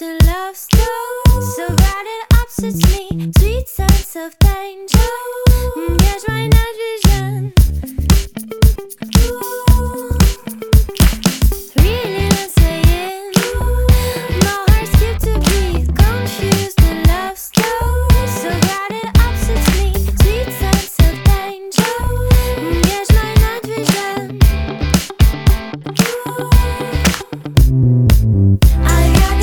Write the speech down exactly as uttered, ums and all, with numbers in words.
the love slow, so that it upsets me. Sweet sense of danger, catch my night vision. Really not saying, my heart skipped to beat. Confused the love slow, so that it upsets me. Sweet sense of danger, catch my night vision. I got